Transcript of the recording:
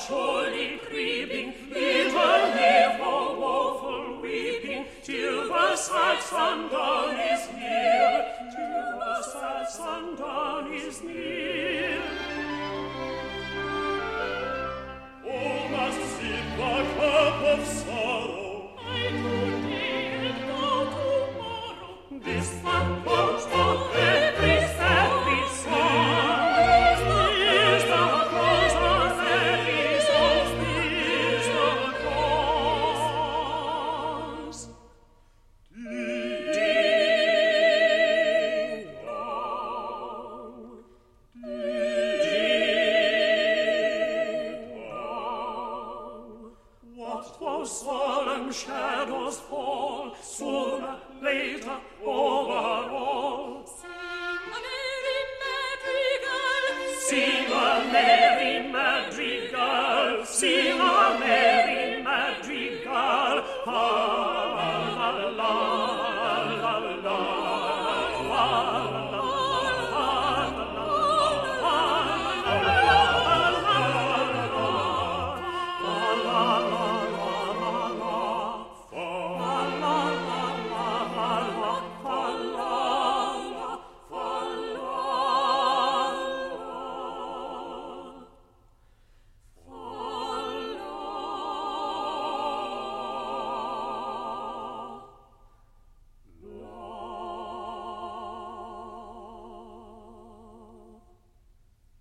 surely creeping, little never woeful weeping, till the sad sundown is near, till the sad sundown is near. Oh, must sip the cup of sorrow, I today and go tomorrow, this the post of every sadly song, is the cause of every song, is the cause. Ding dong, ding dong. What those solemn shadows fall, sooner, later, over all. Sing a merry madrigal, sing